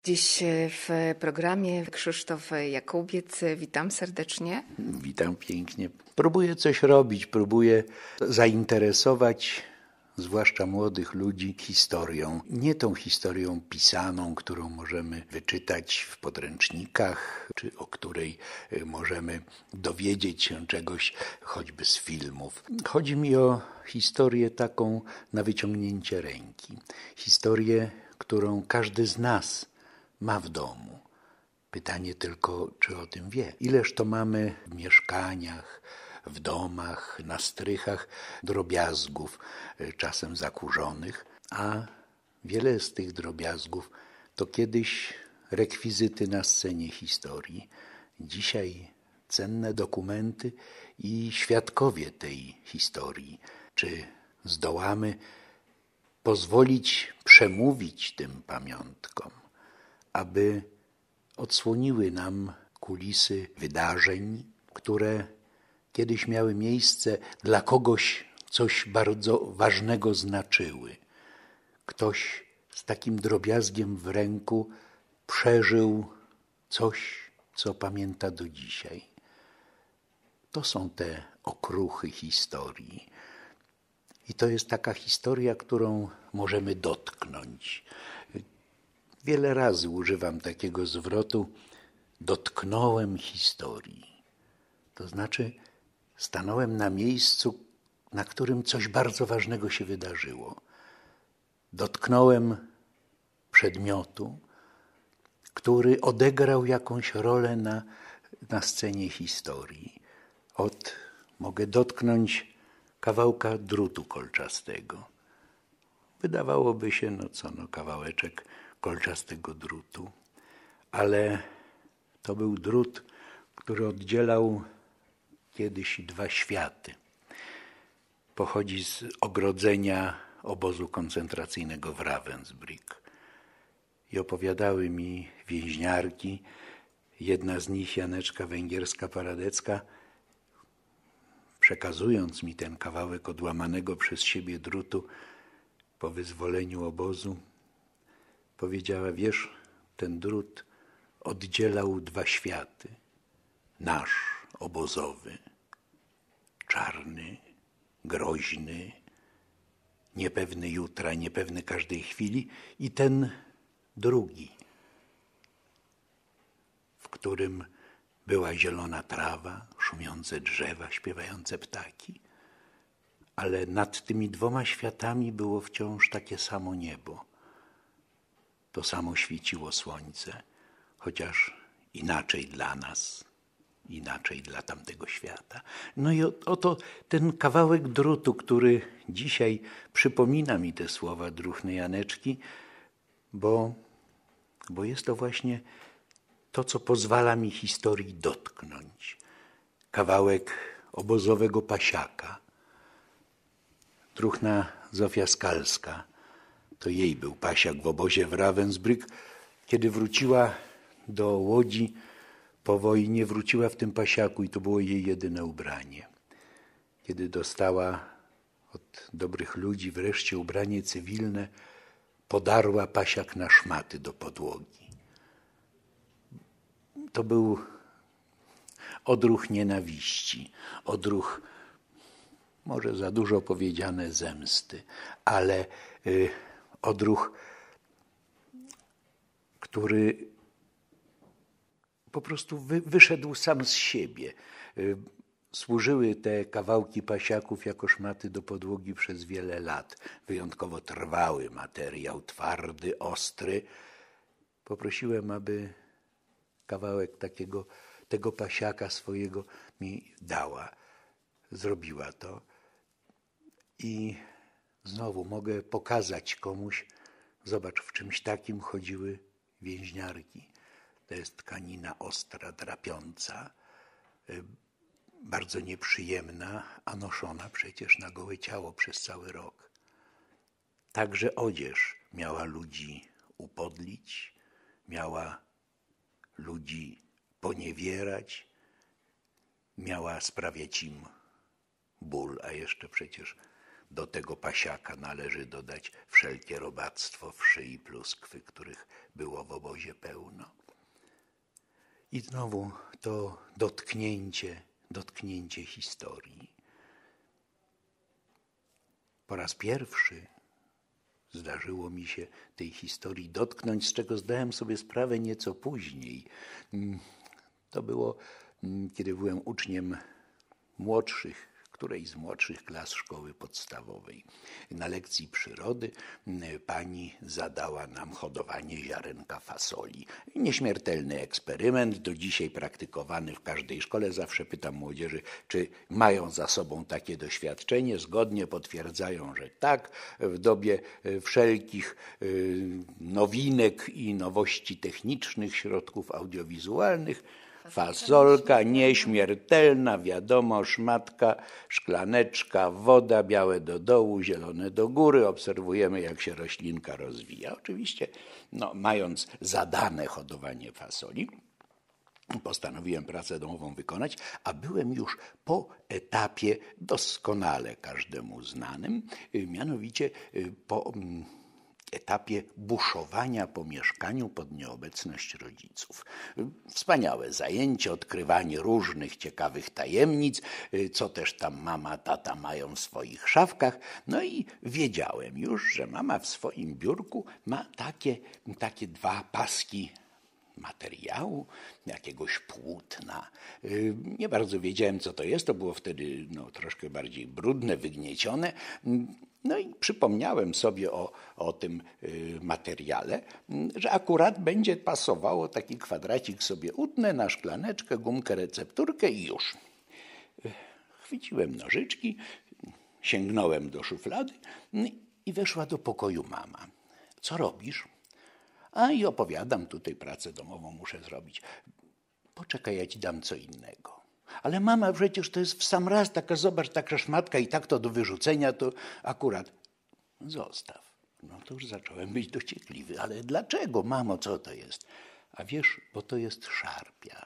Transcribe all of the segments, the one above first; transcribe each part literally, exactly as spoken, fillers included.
Dziś w programie Krzysztof Jakubiec. Witam serdecznie. Witam pięknie. Próbuję coś robić, próbuję zainteresować zwłaszcza młodych ludzi historią. Nie tą historią pisaną, którą możemy wyczytać w podręcznikach, czy o której możemy dowiedzieć się czegoś choćby z filmów. Chodzi mi o historię taką na wyciągnięcie ręki. Historię, którą każdy z nas ma w domu. Pytanie tylko, czy o tym wie. Ileż to mamy w mieszkaniach, w domach, na strychach drobiazgów, czasem zakurzonych, a wiele z tych drobiazgów to kiedyś rekwizyty na scenie historii. Dzisiaj cenne dokumenty i świadkowie tej historii. Czy zdołamy pozwolić przemówić tym pamiątkom, aby odsłoniły nam kulisy wydarzeń, które kiedyś miały miejsce, dla kogoś coś bardzo ważnego znaczyły. Ktoś z takim drobiazgiem w ręku przeżył coś, co pamięta do dzisiaj. To są te okruchy historii. I to jest taka historia, którą możemy dotknąć. Wiele razy używam takiego zwrotu: dotknąłem historii. To znaczy stanąłem na miejscu, na którym coś bardzo ważnego się wydarzyło. Dotknąłem przedmiotu, który odegrał jakąś rolę na, na scenie historii. Od, mogę dotknąć kawałka drutu kolczastego. Wydawałoby się, no co, no kawałeczek kolczastego drutu, ale to był drut, który oddzielał kiedyś dwa światy. Pochodzi z ogrodzenia obozu koncentracyjnego w Ravensbrück. I opowiadały mi więźniarki, jedna z nich, Janeczka Węgierska-Paradecka, przekazując mi ten kawałek odłamanego przez siebie drutu po wyzwoleniu obozu, powiedziała: wiesz, ten drut oddzielał dwa światy. Nasz obozowy, czarny, groźny, niepewny jutra, niepewny każdej chwili, i ten drugi, w którym była zielona trawa, szumiące drzewa, śpiewające ptaki. Ale nad tymi dwoma światami było wciąż takie samo niebo. To samo świeciło słońce, chociaż inaczej dla nas, inaczej dla tamtego świata. No i oto ten kawałek drutu, który dzisiaj przypomina mi te słowa druhny Janeczki, bo, bo jest to właśnie to, co pozwala mi historii dotknąć. Kawałek obozowego pasiaka. Druhna Zofia Skalska, to jej był pasiak w obozie w Ravensbrück. Kiedy wróciła do Łodzi po wojnie, wróciła w tym pasiaku i to było jej jedyne ubranie. Kiedy dostała od dobrych ludzi wreszcie ubranie cywilne, podarła pasiak na szmaty do podłogi. To był odruch nienawiści, odruch, może za dużo powiedziane, zemsty, ale y, odruch, który po prostu wy, wyszedł sam z siebie. Y, służyły te kawałki pasiaków jako szmaty do podłogi przez wiele lat. Wyjątkowo trwały materiał, twardy, ostry. Poprosiłem, aby kawałek takiego, tego pasiaka swojego mi dała. Zrobiła to. I znowu mogę pokazać komuś: zobacz, w czymś takim chodziły więźniarki. To jest tkanina ostra, drapiąca, bardzo nieprzyjemna, a noszona przecież na gołe ciało przez cały rok. Także odzież miała ludzi upodlić, miała ludzi poniewierać, miała sprawiać im ból, a jeszcze przecież do tego pasiaka należy dodać wszelkie robactwo, wszy i pluskwy, których było w obozie pełno. I znowu to dotknięcie, dotknięcie historii. Po raz pierwszy zdarzyło mi się tej historii dotknąć, z czego zdałem sobie sprawę nieco później. To było, kiedy byłem uczniem młodszych, którejś z młodszych klas szkoły podstawowej. Na lekcji przyrody pani zadała nam hodowanie ziarenka fasoli. Nieśmiertelny eksperyment, do dzisiaj praktykowany w każdej szkole. Zawsze pytam młodzieży, czy mają za sobą takie doświadczenie. Zgodnie potwierdzają, że tak. W dobie wszelkich nowinek i nowości technicznych, środków audiowizualnych, fasolka nieśmiertelna, wiadomo, szmatka, szklaneczka, woda, białe do dołu, zielone do góry. Obserwujemy, jak się roślinka rozwija. Oczywiście, no, mając zadane hodowanie fasoli, postanowiłem pracę domową wykonać, a byłem już po etapie doskonale każdemu znanym, mianowicie po etapie buszowania po mieszkaniu pod nieobecność rodziców. Wspaniałe zajęcie, odkrywanie różnych ciekawych tajemnic, co też tam mama, tata mają w swoich szafkach. No i wiedziałem już, że mama w swoim biurku ma takie, takie dwa paski materiału, jakiegoś płótna. Nie bardzo wiedziałem, co to jest. To było wtedy no, troszkę bardziej brudne, wygniecione. No i przypomniałem sobie o, o tym materiale, że akurat będzie pasowało taki kwadracik sobie utnę na szklaneczkę, gumkę, recepturkę i już. Chwyciłem nożyczki, sięgnąłem do szuflady i weszła do pokoju mama. Co robisz? A i opowiadam, tutaj pracę domową muszę zrobić. Poczekaj, ja ci dam co innego. Ale mama, przecież to jest w sam raz, taka zobacz, taka szmatka i tak to do wyrzucenia, to akurat. Zostaw. No to już zacząłem być dociekliwy. Ale dlaczego, mamo, co to jest? A wiesz, bo to jest szarpia.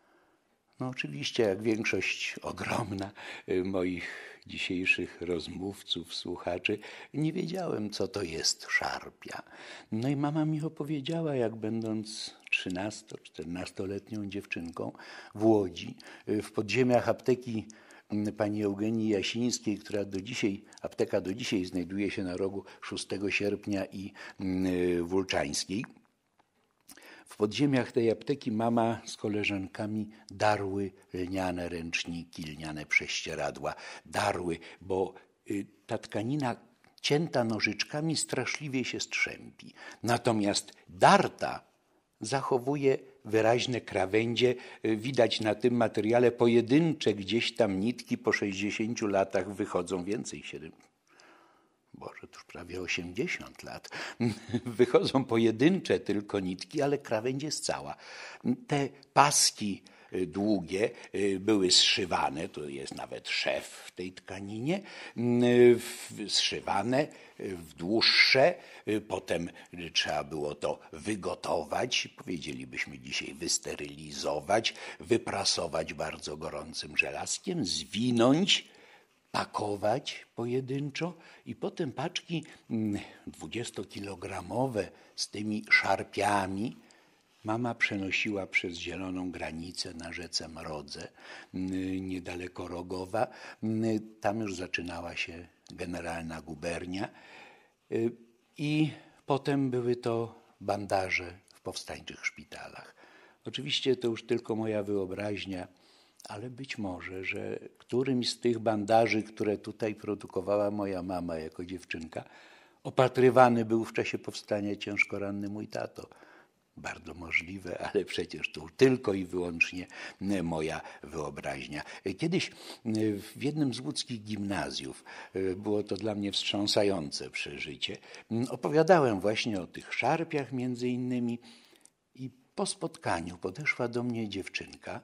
No oczywiście, jak większość ogromna moich dzisiejszych rozmówców, słuchaczy, nie wiedziałem, co to jest szarpia. No i mama mi opowiedziała, jak będąc trzynasto-, czternastoletnią dziewczynką w Łodzi, w podziemiach apteki pani Eugenii Jasińskiej, która do dzisiaj, apteka do dzisiaj znajduje się na rogu szóstego sierpnia i Wólczańskiej. W podziemiach tej apteki mama z koleżankami darły lniane ręczniki, lniane prześcieradła. Darły, bo ta tkanina cięta nożyczkami straszliwie się strzępi. Natomiast darta zachowuje wyraźne krawędzie. Widać na tym materiale pojedyncze gdzieś tam nitki po sześćdziesięciu latach wychodzą, więcej, siedem. Boże, to już prawie osiemdziesiąt lat. Wychodzą pojedyncze tylko nitki, ale krawędź jest cała. Te paski długie były zszywane, tu jest nawet szef w tej tkaninie, zszywane w dłuższe, potem trzeba było to wygotować, powiedzielibyśmy dzisiaj wysterylizować, wyprasować bardzo gorącym żelazkiem, zwinąć, pakować pojedynczo i potem paczki dwudziestokilogramowe z tymi szarpiami mama przenosiła przez zieloną granicę na rzece Mrodze, niedaleko Rogowa. Tam już zaczynała się generalna gubernia i potem były to bandaże w powstańczych szpitalach. Oczywiście to już tylko moja wyobraźnia, ale być może, że którymś z tych bandaży, które tutaj produkowała moja mama jako dziewczynka, opatrywany był w czasie powstania ciężko ranny mój tato. Bardzo możliwe, ale przecież to tylko i wyłącznie moja wyobraźnia. Kiedyś w jednym z łódzkich gimnazjów, było to dla mnie wstrząsające przeżycie, opowiadałem właśnie o tych szarpiach między innymi i po spotkaniu podeszła do mnie dziewczynka.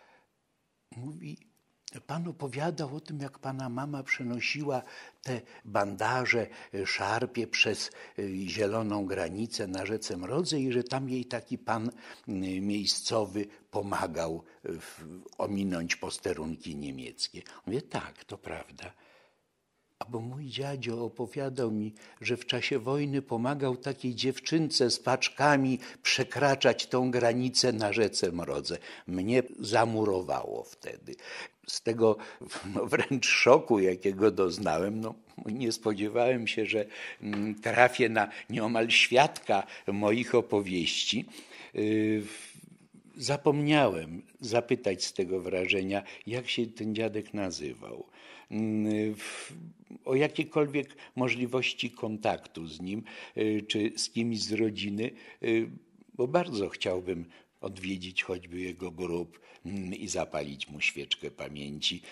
Mówi, pan opowiadał o tym, jak pana mama przenosiła te bandaże, szarpie przez zieloną granicę na rzece Mrodze i że tam jej taki pan miejscowy pomagał ominąć posterunki niemieckie. Mówię, tak, to prawda. A bo mój dziadzio opowiadał mi, że w czasie wojny pomagał takiej dziewczynce z paczkami przekraczać tą granicę na rzece Mrodze. Mnie zamurowało wtedy. Z tego no, wręcz szoku, jakiego doznałem, no, nie spodziewałem się, że trafię na nieomal świadka moich opowieści. Zapomniałem zapytać z tego wrażenia, jak się ten dziadek nazywał. O jakiekolwiek możliwości kontaktu z nim, czy z kimś z rodziny, bo bardzo chciałbym odwiedzić choćby jego grób i zapalić mu świeczkę pamięci.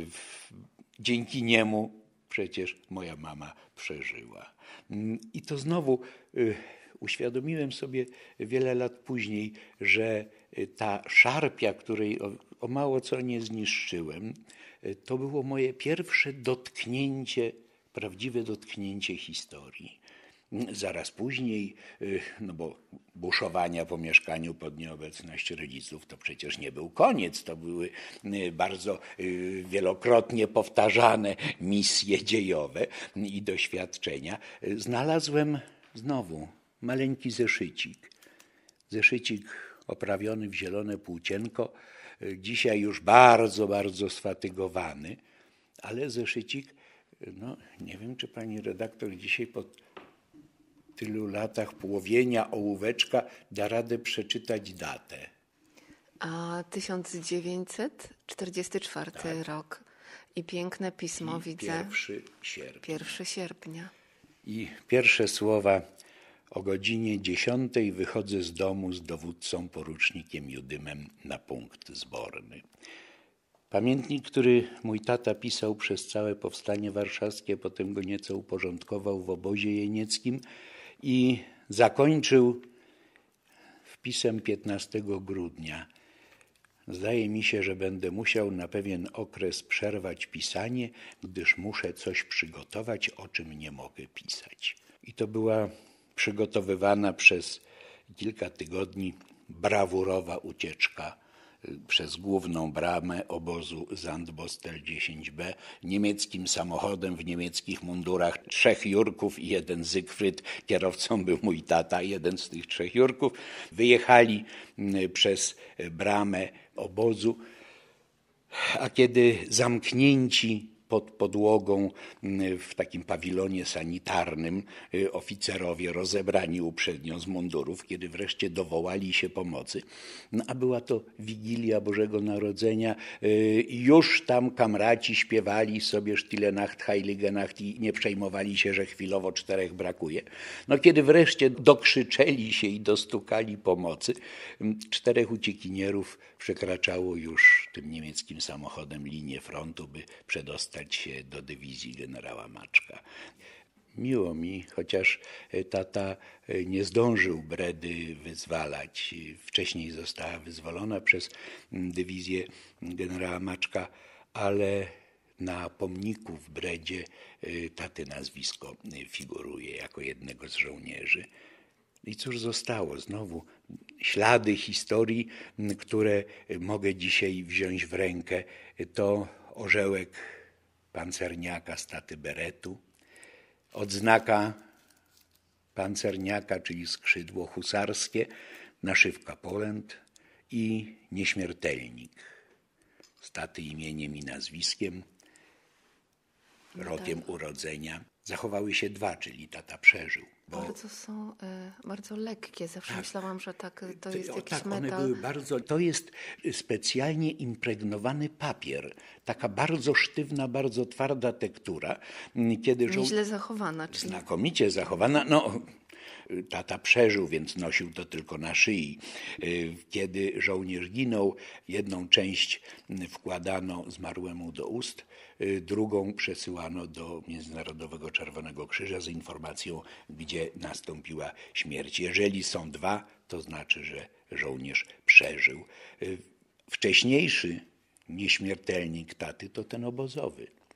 Dzięki niemu przecież moja mama przeżyła. I to znowu uświadomiłem sobie wiele lat później, że ta szarpia, której o, o mało co nie zniszczyłem, to było moje pierwsze dotknięcie, prawdziwe dotknięcie historii. Zaraz później, no bo buszowania po mieszkaniu pod nieobecność rodziców to przecież nie był koniec, to były bardzo wielokrotnie powtarzane misje dziejowe i doświadczenia. Znalazłem znowu maleńki zeszycik. Zeszycik oprawiony w zielone płócienko, dzisiaj już bardzo, bardzo sfatygowany, ale zeszycik, no nie wiem, czy pani redaktor dzisiaj po tylu latach płowienia ołóweczka da radę przeczytać datę. A tysiąc dziewięćset czterdziesty czwarty tak. rok i piękne pismo I widzę. Pierwszy sierpnia. Pierwszy sierpnia. I pierwsze słowa: o godzinie dziesiątej wychodzę z domu z dowódcą porucznikiem Judymem na punkt zborny. Pamiętnik, który mój tata pisał przez całe powstanie warszawskie, potem go nieco uporządkował w obozie jenieckim i zakończył wpisem piętnastego grudnia. Zdaje mi się, że będę musiał na pewien okres przerwać pisanie, gdyż muszę coś przygotować, o czym nie mogę pisać. I to była przygotowywana przez kilka tygodni brawurowa ucieczka przez główną bramę obozu Zandbostel dziesięć B niemieckim samochodem w niemieckich mundurach, trzech Jurków i jeden Zygfryd. Kierowcą był mój tata, jeden z tych trzech Jurków. Wyjechali przez bramę obozu, a kiedy zamknięci pod podłogą w takim pawilonie sanitarnym oficerowie rozebrani uprzednio z mundurów, kiedy wreszcie dowołali się pomocy, no a była to Wigilia Bożego Narodzenia, już tam kamraci śpiewali sobie Stille Nacht, Heilige Nacht i nie przejmowali się, że chwilowo czterech brakuje. No kiedy wreszcie dokrzyczeli się i dostukali pomocy, czterech uciekinierów przekraczało już tym niemieckim samochodem linię frontu, by przedostać się do dywizji generała Maczka. Miło mi, chociaż tata nie zdążył Bredy wyzwalać. Wcześniej została wyzwolona przez dywizję generała Maczka, ale na pomniku w Bredzie taty nazwisko figuruje jako jednego z żołnierzy. I cóż zostało? Znowu ślady historii, które mogę dzisiaj wziąć w rękę. To orzełek pancerniaka z taty beretu, odznaka pancerniaka, czyli skrzydło husarskie, naszywka Poland i nieśmiertelnik z taty imieniem i nazwiskiem, rokiem urodzenia. Zachowały się dwa, czyli tata przeżył. Bo... Bardzo są y, bardzo lekkie. Zawsze tak. myślałam, że tak, to jest o, jakiś tak, metal. One były bardzo, to jest specjalnie impregnowany papier. Taka bardzo sztywna, bardzo twarda tektura. Kiedy żo... Nieźle zachowana. Czyli... Znakomicie zachowana. No, tata przeżył, więc nosił to tylko na szyi. Kiedy żołnierz ginął, jedną część wkładano zmarłemu do ust, drugą przesyłano do Międzynarodowego Czerwonego Krzyża z informacją, gdzie nastąpiła śmierć. Jeżeli są dwa, to znaczy, że żołnierz przeżył. Wcześniejszy nieśmiertelnik taty to ten obozowy.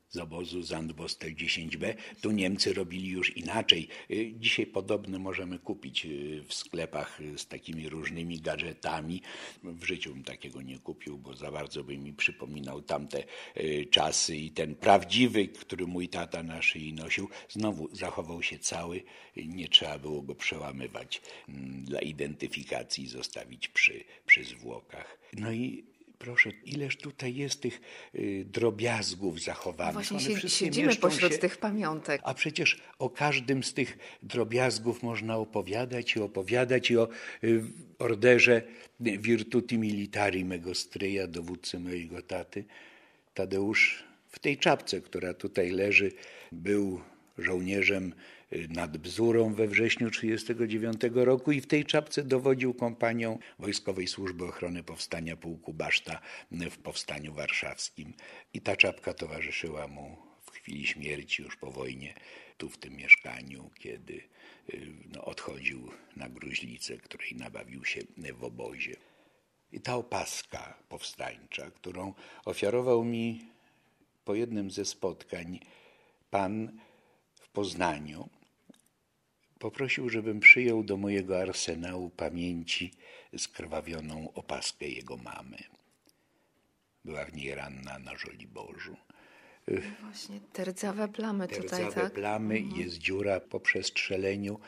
z obozu Zandbostel dziesięć B. Tu Niemcy robili już inaczej. Dzisiaj podobne możemy kupić w sklepach z takimi różnymi gadżetami. W życiu bym takiego nie kupił, bo za bardzo by mi przypominał tamte czasy i ten prawdziwy, który mój tata na szyi nosił, znowu zachował się cały. Nie trzeba było go przełamywać dla identyfikacji i zostawić przy, przy zwłokach. No i proszę, ileż tutaj jest tych y, drobiazgów zachowanych. Właśnie One si- siedzimy pośród się, tych pamiątek. A przecież o każdym z tych drobiazgów można opowiadać i opowiadać i o y, orderze Virtuti Militari mego stryja, dowódcy mojego taty. Tadeusz w tej czapce, która tutaj leży, był żołnierzem nad Bzurą we wrześniu tysiąc dziewięćset trzydziestego dziewiątego roku i w tej czapce dowodził kompanią Wojskowej Służby Ochrony Powstania Pułku Baszta w Powstaniu Warszawskim. I ta czapka towarzyszyła mu w chwili śmierci już po wojnie tu w tym mieszkaniu, kiedy no, odchodził na gruźlicę, której nabawił się w obozie. I ta opaska powstańcza, którą ofiarował mi po jednym ze spotkań pan w Poznaniu, poprosił, żebym przyjął do mojego arsenału pamięci skrwawioną opaskę jego mamy. Była w niej ranna na Żoliborzu. No właśnie, te rdzawe plamy tutaj, Rdzawe tak? plamy, mhm. Jest dziura po przestrzeleniu.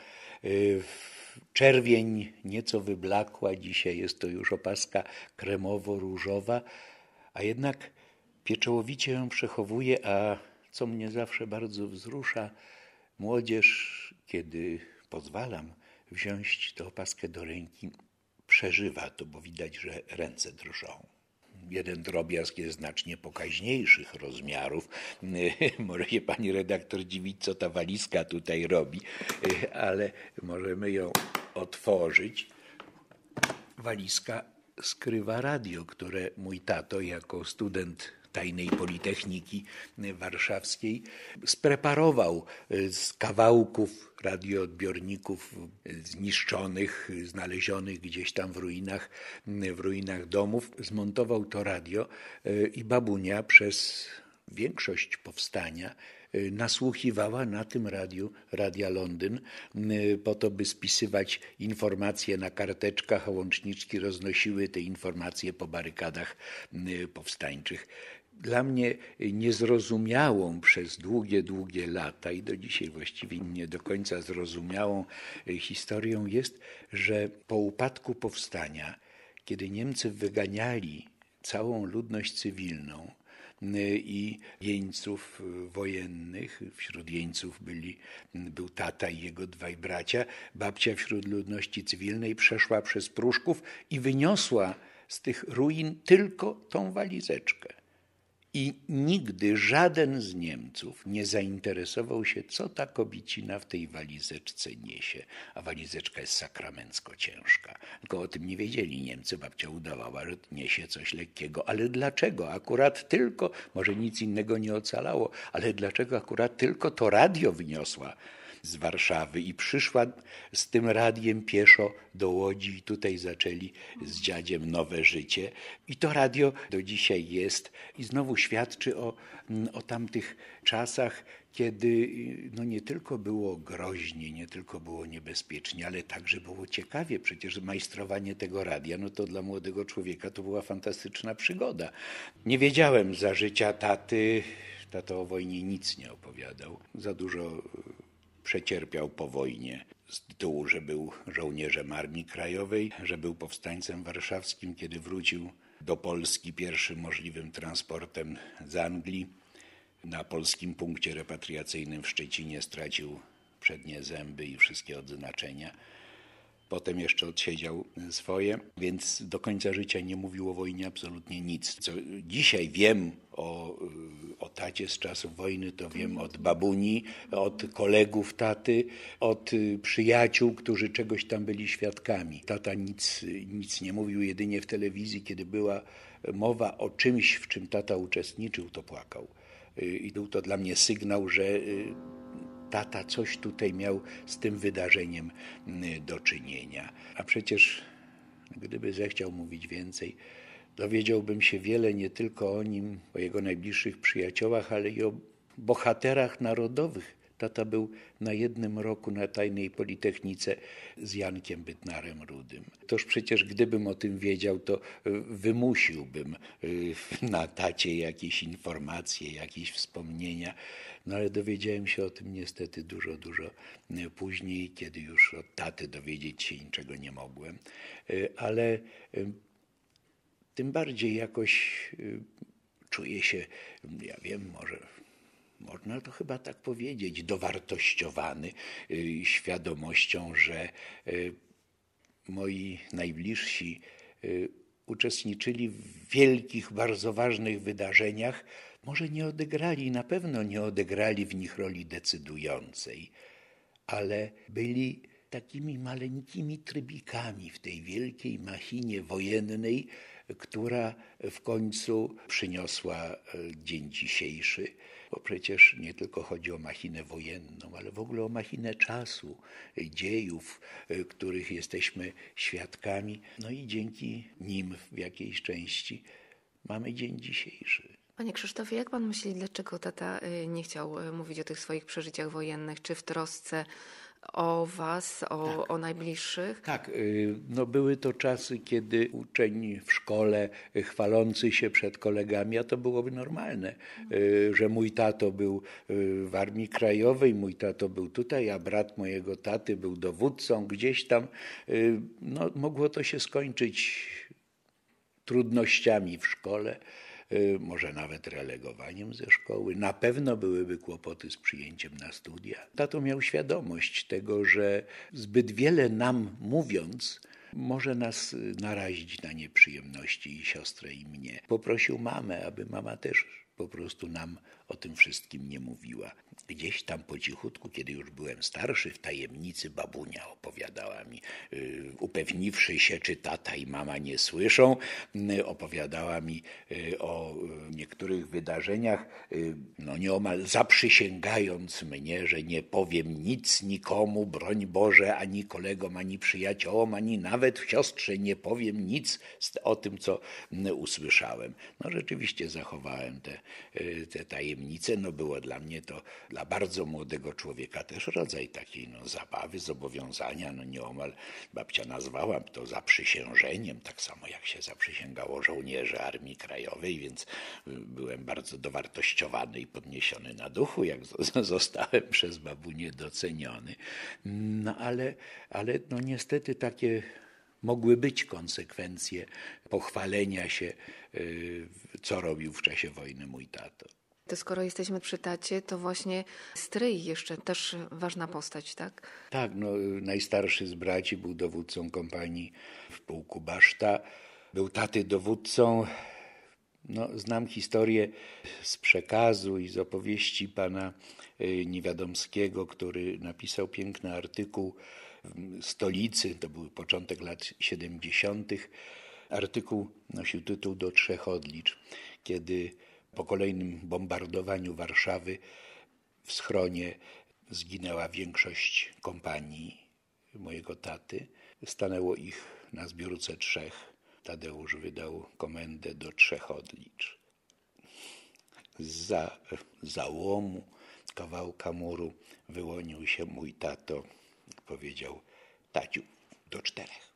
Czerwień nieco wyblakła, dzisiaj jest to już opaska kremowo-różowa, a jednak pieczołowicie ją przechowuje, a co mnie zawsze bardzo wzrusza, młodzież, kiedy pozwalam wziąć tę opaskę do ręki, przeżywa to, bo widać, że ręce drżą. Jeden drobiazg jest znacznie pokaźniejszych rozmiarów. Może się pani redaktor dziwić, co ta walizka tutaj robi, ale możemy ją otworzyć. Walizka skrywa radio, które mój tato jako student Tajnej Politechniki Warszawskiej spreparował z kawałków radioodbiorników zniszczonych, znalezionych gdzieś tam w ruinach, w ruinach domów. Zmontował to radio i babunia przez większość powstania nasłuchiwała na tym radiu, Radia Londyn, po to, by spisywać informacje na karteczkach, a łączniczki roznosiły te informacje po barykadach powstańczych. Dla mnie niezrozumiałą przez długie, długie lata i do dzisiaj właściwie nie do końca zrozumiałą historią jest, że po upadku powstania, kiedy Niemcy wyganiali całą ludność cywilną i jeńców wojennych, wśród jeńców byli, był tata i jego dwaj bracia, babcia wśród ludności cywilnej przeszła przez Pruszków i wyniosła z tych ruin tylko tą walizeczkę. I nigdy żaden z Niemców nie zainteresował się, co ta kobicina w tej walizeczce niesie. A walizeczka jest sakramencko ciężka. Tylko o tym nie wiedzieli Niemcy. Babcia udawała, że niesie coś lekkiego. Ale dlaczego akurat tylko, może nic innego nie ocalało, ale dlaczego akurat tylko to radio wyniosła z Warszawy i przyszła z tym radiem pieszo do Łodzi i tutaj zaczęli z dziadziem nowe życie. I to radio do dzisiaj jest i znowu świadczy o, o tamtych czasach, kiedy no nie tylko było groźnie, nie tylko było niebezpiecznie, ale także było ciekawie. Przecież majstrowanie tego radia, no to dla młodego człowieka to była fantastyczna przygoda. Nie wiedziałem za życia taty, tata o wojnie nic nie opowiadał. Za dużo przecierpiał po wojnie z tytułu, że był żołnierzem Armii Krajowej, że był powstańcem warszawskim, kiedy wrócił do Polski pierwszym możliwym transportem z Anglii. Na polskim punkcie repatriacyjnym w Szczecinie stracił przednie zęby i wszystkie odznaczenia. Potem jeszcze odsiedział swoje, więc do końca życia nie mówił o wojnie absolutnie nic. Co dzisiaj wiem o, o tacie z czasów wojny, to wiem od babuni, od kolegów taty, od przyjaciół, którzy czegoś tam byli świadkami. Tata nic, nic nie mówił, jedynie w telewizji, kiedy była mowa o czymś, w czym tata uczestniczył, to płakał. I był to dla mnie sygnał, że tata coś tutaj miał z tym wydarzeniem do czynienia. A przecież gdyby zechciał mówić więcej, dowiedziałbym się wiele nie tylko o nim, o jego najbliższych przyjaciołach, ale i o bohaterach narodowych. Tata był na jednym roku na Tajnej Politechnice z Jankiem Bytnarem-Rudym. Toż przecież gdybym o tym wiedział, to wymusiłbym na tacie jakieś informacje, jakieś wspomnienia. No ale dowiedziałem się o tym niestety dużo, dużo później, kiedy już od taty dowiedzieć się niczego nie mogłem. Ale tym bardziej jakoś czuję się, ja wiem, może można to chyba tak powiedzieć, dowartościowany świadomością, że moi najbliżsi uczestniczyli w wielkich, bardzo ważnych wydarzeniach. Może nie odegrali, na pewno nie odegrali w nich roli decydującej, ale byli takimi maleńkimi trybikami w tej wielkiej machinie wojennej, która w końcu przyniosła dzień dzisiejszy. Bo przecież nie tylko chodzi o machinę wojenną, ale w ogóle o machinę czasu, dziejów, których jesteśmy świadkami. No i dzięki nim w jakiejś części mamy dzień dzisiejszy. Panie Krzysztofie, jak pan myśli, dlaczego tata nie chciał mówić o tych swoich przeżyciach wojennych, czy w trosce o was, o, tak. o najbliższych? Tak, no były to czasy, kiedy uczeń w szkole chwalący się przed kolegami, a to byłoby normalne, że mój tato był w Armii Krajowej, mój tato był tutaj, a brat mojego taty był dowódcą gdzieś tam. No, mogło to się skończyć trudnościami w szkole, może nawet relegowaniem ze szkoły. Na pewno byłyby kłopoty z przyjęciem na studia. Tato miał świadomość tego, że zbyt wiele nam mówiąc, może nas narazić na nieprzyjemności i siostrę i mnie. Poprosił mamę, aby mama też po prostu nam o tym wszystkim nie mówiła. Gdzieś tam po cichutku, kiedy już byłem starszy, w tajemnicy babunia opowiadała mi, yy, upewniwszy się, czy tata i mama nie słyszą, yy, opowiadała mi yy, o yy, niektórych wydarzeniach, yy, no nieomal zaprzysięgając mnie, że nie powiem nic nikomu, broń Boże, ani kolegom, ani przyjaciołom, ani nawet siostrze nie powiem nic o tym, co yy, usłyszałem. No rzeczywiście zachowałem te, yy, te tajemnice, no było dla mnie to, dla bardzo młodego człowieka też rodzaj takiej no, zabawy, zobowiązania, no nieomal babcia nazwała to zaprzysiężeniem, tak samo jak się zaprzysięgało żołnierzy Armii Krajowej, więc byłem bardzo dowartościowany i podniesiony na duchu, jak zostałem przez babunię doceniony. No ale, ale no niestety takie mogły być konsekwencje pochwalenia się, co robił w czasie wojny mój tato. To skoro jesteśmy przy tacie, to właśnie stryj jeszcze też ważna postać, tak? Tak, no najstarszy z braci był dowódcą kompanii w pułku Baszta. Był taty dowódcą. No, znam historię z przekazu i z opowieści pana Niewiadomskiego, który napisał piękny artykuł w Stolicy, to był początek lat siedemdziesiątych. Artykuł nosił tytuł Do trzech odlicz, kiedy po kolejnym bombardowaniu Warszawy w schronie zginęła większość kompanii mojego taty. Stanęło ich na zbiórce trzech. Tadeusz wydał komendę do trzech odlicz. Zza załomu kawałka muru wyłonił się mój tato i powiedział: taciu, do czterech.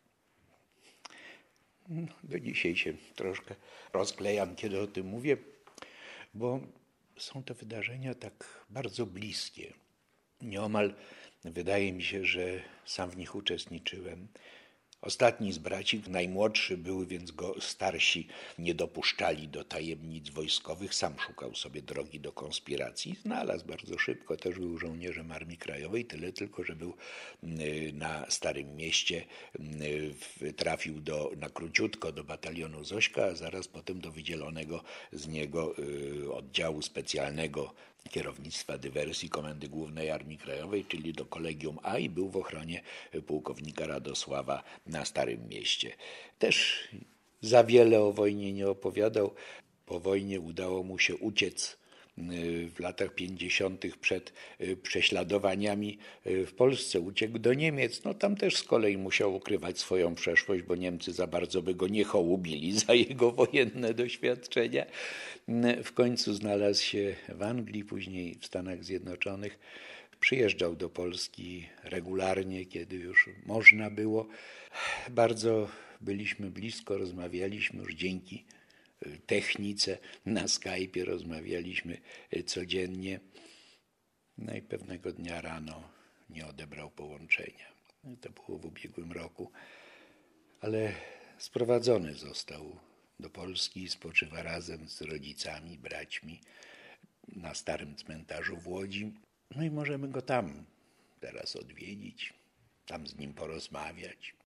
No, do dzisiaj się troszkę rozklejam, kiedy o tym mówię, bo są to wydarzenia tak bardzo bliskie. Nieomal wydaje mi się, że sam w nich uczestniczyłem. Ostatni z braci, najmłodszy był, więc go starsi nie dopuszczali do tajemnic wojskowych. Sam szukał sobie drogi do konspiracji. Znalazł bardzo szybko, też był żołnierzem Armii Krajowej, tyle tylko, że był na Starym Mieście, trafił do, na króciutko do batalionu Zośka, a zaraz potem do wydzielonego z niego oddziału specjalnego kierownictwa dywersji Komendy Głównej Armii Krajowej, czyli do Kolegium A, i był w ochronie pułkownika Radosława na Starym Mieście. Też za wiele o wojnie nie opowiadał. Po wojnie udało mu się uciec w latach pięćdziesiątych przed prześladowaniami w Polsce uciekł do Niemiec. No tam też z kolei musiał ukrywać swoją przeszłość, bo Niemcy za bardzo by go nie hołubili za jego wojenne doświadczenia. W końcu znalazł się w Anglii, później w Stanach Zjednoczonych. Przyjeżdżał do Polski regularnie, kiedy już można było. Bardzo byliśmy blisko, rozmawialiśmy już dzięki technice, na Skype'ie rozmawialiśmy codziennie. No i pewnego dnia rano nie odebrał połączenia. To było w ubiegłym roku, ale sprowadzony został do Polski, spoczywa razem z rodzicami, braćmi na starym cmentarzu w Łodzi. No i możemy go tam teraz odwiedzić, tam z nim porozmawiać.